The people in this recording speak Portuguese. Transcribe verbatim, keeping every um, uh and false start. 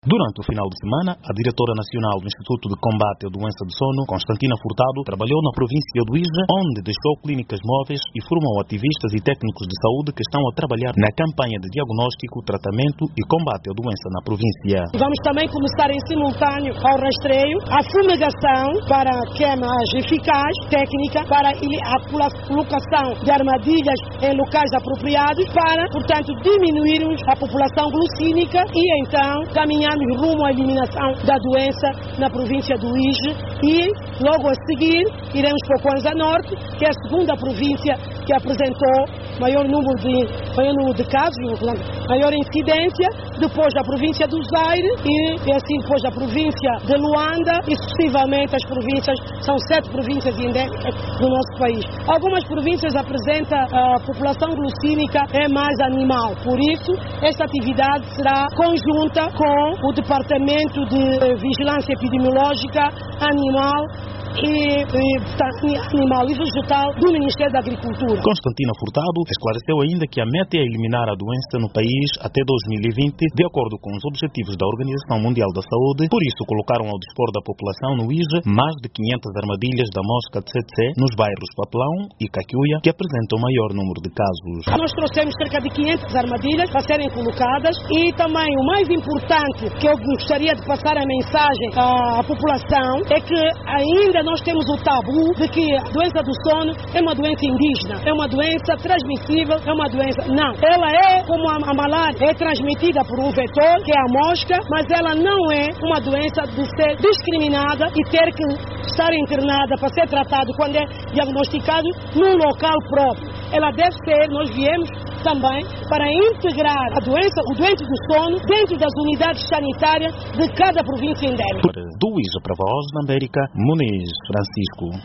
Durante o final de semana, a diretora nacional do Instituto de Combate à Doença do Sono, Constantina Furtado, trabalhou na província do Ije, onde deixou clínicas móveis e formou ativistas e técnicos de saúde que estão a trabalhar na campanha de diagnóstico, tratamento e combate à doença na província. Vamos também começar em simultâneo ao rastreio, a fumigação para que é mais eficaz, técnica, para a colocação de armadilhas em locais apropriados para, portanto, diminuirmos a população glucímica e então caminhar rumo à eliminação da doença na província do Ije e logo a seguir iremos para o Kwanza Norte, que é a segunda província que apresentou maior número de, maior número de casos, maior incidência, depois a província do Zaire e, e assim depois a província de Luanda e sucessivamente as províncias, são sete províncias endêmicas do nosso país. Algumas províncias apresentam a população glucímica é mais animal, por isso esta atividade será conjunta com o Departamento de Vigilância Epidemiológica Animal e, e animal e vegetal do Ministério da Agricultura. Constantina Furtado esclareceu ainda que a meta é eliminar a doença no país até dois mil e vinte, de acordo com os objetivos da Organização Mundial da Saúde. Por isso, colocaram ao dispor da população no Ije mais de quinhentas armadilhas da mosca tsetse nos bairros Papelão e Caquiuia, que apresentam o maior número de casos. Nós trouxemos cerca de quinhentas armadilhas para serem colocadas e também o mais importante que eu gostaria de passar a mensagem à população é que ainda nós temos o tabu de que a doença do sono é uma doença indígena, é uma doença transmissível, é uma doença... Não, ela é como a, a malária, é transmitida por um vetor, que é a mosca, mas ela não é uma doença de ser discriminada e ter que estar internada para ser tratado quando é diagnosticado num local próprio. Ela deve ser, nós viemos também para integrar a doença, o doente do sono, dentro das unidades sanitárias de cada província endêmica. Do Ije para a Voz da América, Muniz Francisco.